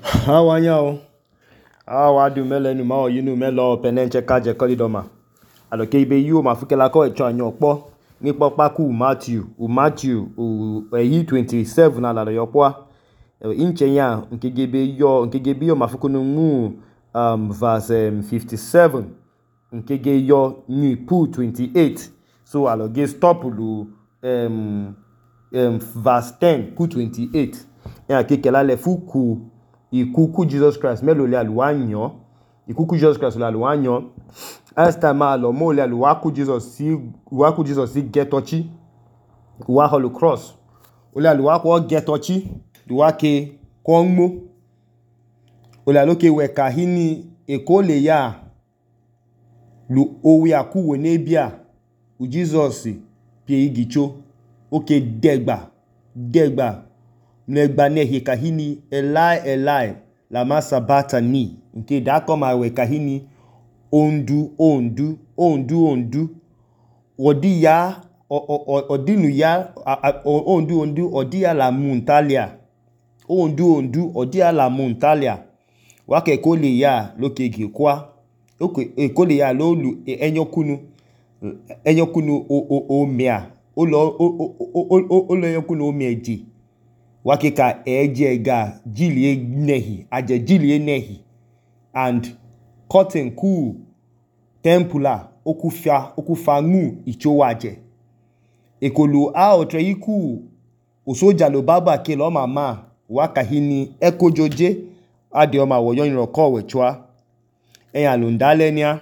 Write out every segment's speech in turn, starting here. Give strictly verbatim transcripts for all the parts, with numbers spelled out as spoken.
Awanyao. Awadu melenu ma oyinu melo penenche kaje kolidoma. Aloke ibe yu mafukela ko echo anyopo. Nipo paku Matthew, u Matthew u eyi twenty-seven ala yopo. Inche ya nkegebe yo nkegebe yo mafukunu mu um verse um, fifty-seven. Nkege yo ni pu twenty-eight. So aloge stop lu um um verse ten pu twenty-eight. Ya kekela le fuku ikuku Jesus Christ melo le aluanyo ikuku Jesus Christ le aluanyo asta ma lo mo le aluaku Jesus si waku Jesus si getochi wa holu cross o le aluaku getochi duwake konmo o le aloke we kahini ekole ya lu owi akuwo nebia u Jesus pie igicho oke degba degba negba nehi kahini elai elai lama sabatani nke da koma we kahini ondu ondu ondu ondu odi ya odinu ya ondu ondu odi ya la muntalia ondu ondu odi ya la muntalia wake kole ya loke gikwa oke ekole ya lolu enyokunu enyokunu o o mia o lo o lo enyokunu o meji wakika eje ga jilie nehi aje jilie nehi and cotton ku tempula okufia okufa mu ichowaje ekolu a otre iku osoja lo baba ke lo mama wakahini ekojoje ade o ma woyo yin roko wechwa eyan lo ndale nia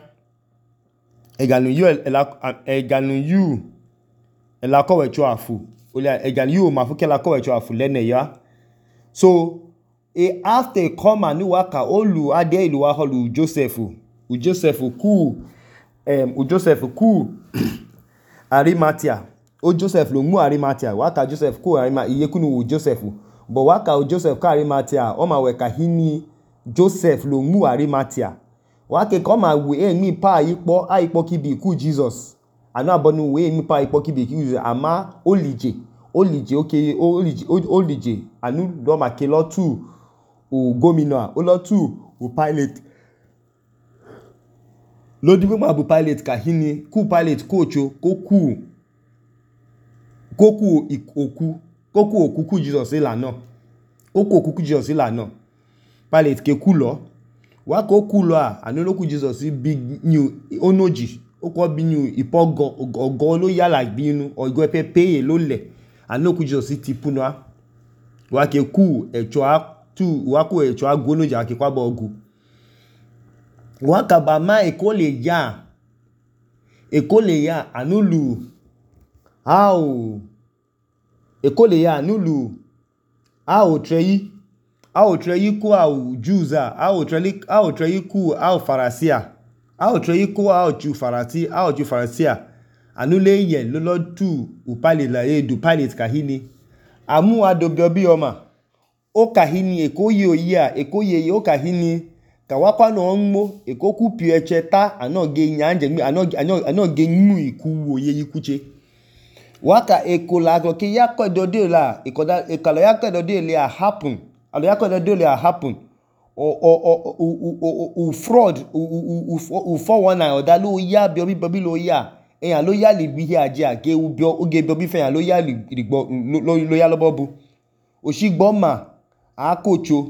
eganu yu eganu yu ela ko wechwa afu olia eganu yu ma fukela ko wechwa afu lene ya so e after come ni waka olu ade ilu wa holu Joseph u Joseph ku em u Joseph ku Arimathea o Joseph lo mu Arimathea waka Joseph ku Arimathea iye kunu u Joseph but waka o Joseph ka Arimathea o ma we kahini Joseph lo mu Arimathea wake come we e mi pa ipo a ipo kibi ku Jesus anu abonu we mi pa ipo kibi ku Jesus ama olije olije okay olije olije anu do ma ke lo tu o gomina o lo tu o pilot lo di ma bu pilot kahini ku pilot kocho koku koku ikoku koku okuku Jesus ilana koku okuku Jesus ilana pilot ke ku lo wa ko ku lo a anu lo ku Jesus big new onoji o ko bi new ipogo ogo lo yala binu ogo pepe lo le anu ku Jesus ti punwa wa ke ku echo a tu wa ku echo agonoji akekwa ba ogu waka ba ma ekole ya ekole ya anulu how ekole ya anulu how treyi how treyi ku how juza how treyi how treyi ku how farasia how treyi ku how ju farati how ju farasia anule ye lolo tu upale la e du pilot kahini amu adobio bi oma o kahini ekoye oya ekoye o kahini kawakwa no nmo ekoku pi echeta anoge nyanje mi anoge anoge nmu iku woye ikuche waka ekola go ke yakodo de la ikoda ekalo yakodo de le happen alo yakodo de le happen o o o o fraud o four one nine oda lo ya bi obi bobi lo ya eyan lo ya le bi aje age ubi oge bobi fe yan lo ya ligbo lo ya lobobu osigbo ma akocho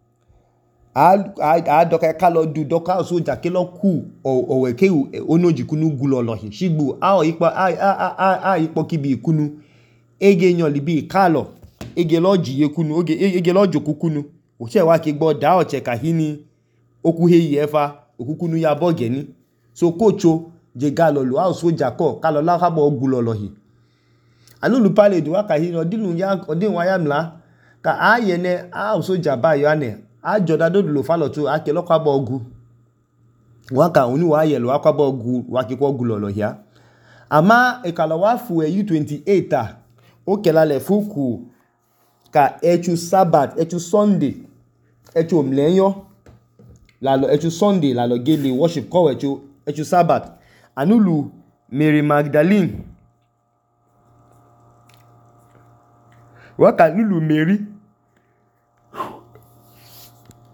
a doka kalo du doka soja ke lo ku owe ke onoji kunu gulo lohin sigbu a o ipo a a a ipo kibi kunu ege yan libi kalo ege loji ye kunu oge ege lojo kukunu o se wa ke gbo da o che kahini oku he yefa okukunu ya boge ni so kocho je galo lo a soja ko kalo la ka bo gulo lohin anu lu pale du wa kahini odinu ya odin wa ya mla ka ayene a soja ba yo ane a joda do lo falo tu ake lo kwabo ogu waka oni wa ye lo kwabo ogu wa ke ko ogu lo hia ama e kala wa fu e twenty-eight a o kela le fuku ka echu sabat echu sunday echu mlenyo la lo echu sunday la lo gele worship ko echu echu sabat anulu Mary Magdalene waka nulu Mary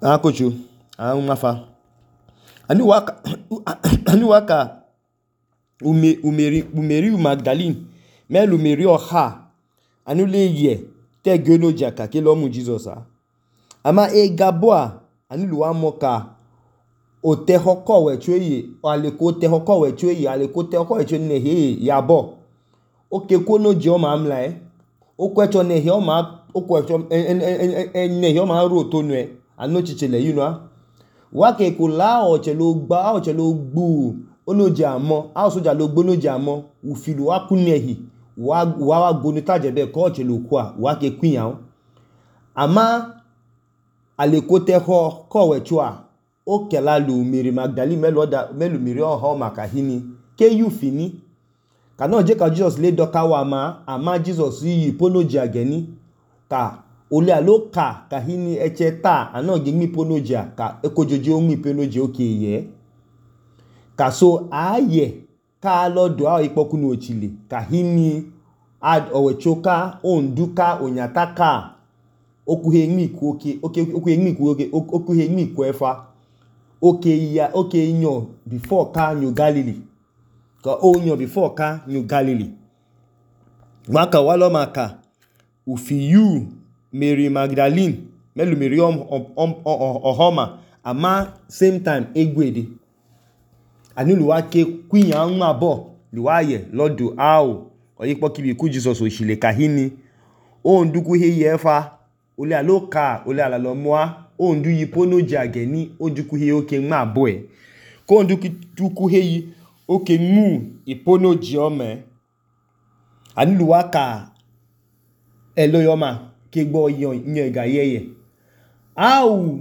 Akocho, Amafa. Anu waka, anu waka, ume, umeri, umeri Magdalene, mel umeri oha, anu le ye, te geno jaka, ke lomu Jesus a. Ama e gaboa, anu luwa moka, o te hoko we chweye, o aleko te hoko we chweye, aleko te hoko we chweye ne he, yabo. O ke kono joma amla e, o kwecho ne he o ma, o kwecho, en, en, en, ne he o ma ro tonwe, anu chichele, you know. Wake kula o chelo gba o chelo gbu oloje amo a soja lo gbo loje amo ufilu wa kunehi wa wa wa gonu taje be ko chelo kwa wake kwin yan ama alekote ho ko we chua o kela lu Mary Magdalene meloda melu miri o ho makahini ke you fini kana je ka Jesus le doka wa ma ama Jesus yi ponoje ageni ka ole aloka kahini echeta ano gimi ponoja ka ekojoji omi ponoje oke ye ka so aye ka lodo a ipokunu ochile kahini ad owechoka onduka onyataka okuhe mi ku oke oke okuhe mi ku oke okuhe mi ku efa oke ya oke nyo before ka nyu Galilee ka onyo before ka nyu Galilee maka walo maka ufiyu Mary Magdalene melu Mary om om ohoma ama same time egwede ani luwa ke queen an abo luwa ye lodo ao oyipo kibi ku Jesus osile kahini o nduku he yefa ole aloka ole alalomwa o ndu yipono jageni o nduku he oke ma boy ko nduku tuku he oke mu ipono jiome ani luwa ka eloyoma ke gbo yan yan ga yeye au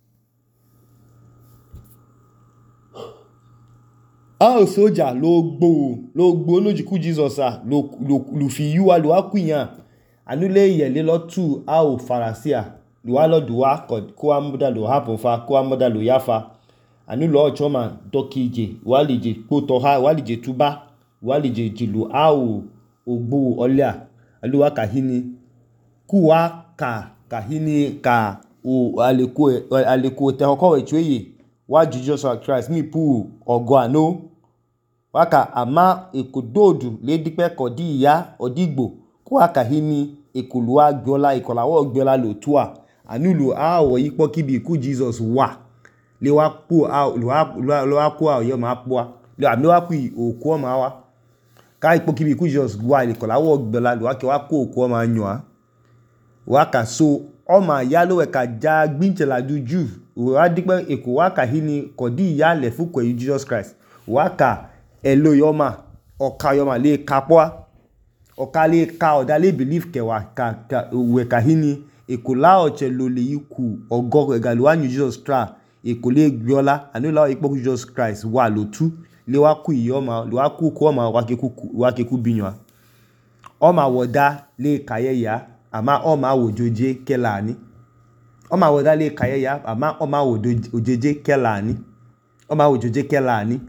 au soja lo gbo lo gbo lojiku Jesus a lo lo lu fi yu wa lo akuyan anule yele lo tu au farasia lo wa lo duwa ko ko amuda lo happen fa ko amuda lo yafa anu lo choma dokije walije poto ha walije tuba walije jilu au ogbo olia aluwa kahini kuwa ka kahini ka o aleko aleko te hoko we chweye wa Jesus Christ mi pu ogo ano waka ama ekododu le dipe kodi ya odigbo kuwa kahini ekoluwa gbola ikolawo gbola lo tua anulu a wo yipo kibi ku Jesus wa le wa pu a lo wa lo wa ku a yo ma pu a le ami wa ku oku o ma wa ka ipo kibi ku Jesus wa ikolawo gbola lo wa ke wa ku oku o ma yan a waka so oma yalo we ka ja gbinchela duju wa dipe eko waka hini kodi ya le fuko yi Jesus Christ waka elo yoma oka yoma le kapwa oka le ka oda le believe ke wa ka, ka we ka hini eko la oche lo le yiku ogo egalu anyu Jesus Christ eko le gbiola anu la ipo Jesus Christ wa lo tu le wa ku yoma le wa ku ko ma wa ke ku wa ke ku binwa oma woda le kayeya ama oma wojoje kelani oma wodale kayeya ama oma wojoje kelani oma wojoje kelani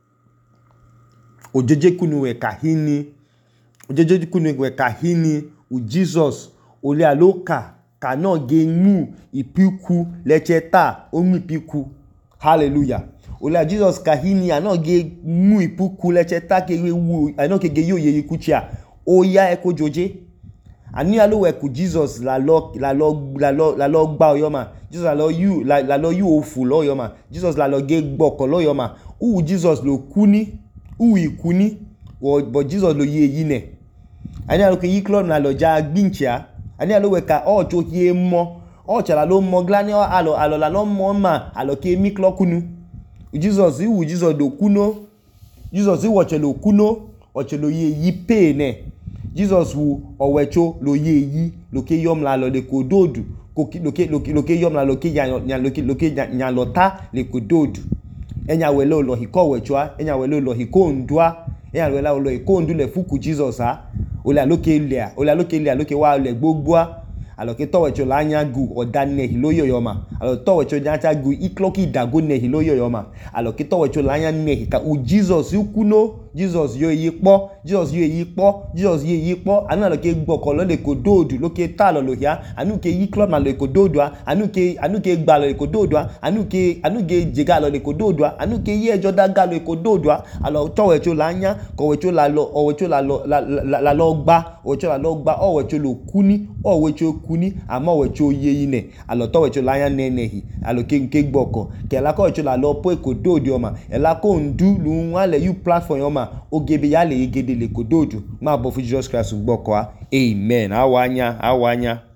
ojoje kunu we kahini ojoje kunu we kahini u Jesus ole aloka kana gemu ipiku lecheta omu ipiku hallelujah ole Jesus kahini ana ge mu ipiku lecheta ke wu ana ke ge yo ye ikuchia oya ekojoje ani alo we ku Jesus la lo la lo la lo la lo gba oyoma Jesus la lo you la la lo you ofu lo oyoma Jesus la lo ge gboko lo oyoma u Jesus lo kuni u ikuni o but Jesus lo ye yi ne ani alo ke yi klon na lo ja gbinchia ani alo we ka o cho ye mo o cha la lo mo glani alo alo la lo mo ma alo ke mi klo kunu Jesus u Jesus do kuno Jesus u wo che lo kuno o che lo ye yi pe ne Jesus wu owecho lo ye yi loke yom la lo de kododu koki loke loke loke yom la loke nya loke loke nya lota le kododu enya we lo lo hiko wechoa enya we lo lo hiko ndua enya we la lo hiko ndu le fuku Jesus a ole loke le ole loke le loke wa le gbogbo a aloke to wecho la nya gu odane hiloyo yoma alo to wecho nya gu ikloki dago ne hiloyo yoma aloke to wecho la nya ne ka u Jesus ukuno Jesus yo yi po Jesus yo yi po Jesus yo yi po anu lo ke gboko lo le kododu lo ke ta lo lo ya anu ke yi club ma lo kododu anu ke anu ke gba lo kododu anu ke anu ke jega lo le kododu anu ke yi ejo daga lo kododu alo towe cho la nya ko we cho la lo o we cho la lo la lo gba o cho la lo gba o we cho lo kuni o we cho kuni amo we cho ye ine alo towe cho la nya nenehi alo ke ke gboko ke la ko cho la lo po kododu o ma e la ko ndu lu nwa le you platform o ma ogebe ya le igede le kododu ma bo fu Jesus Christ gboko a amen awanya awanya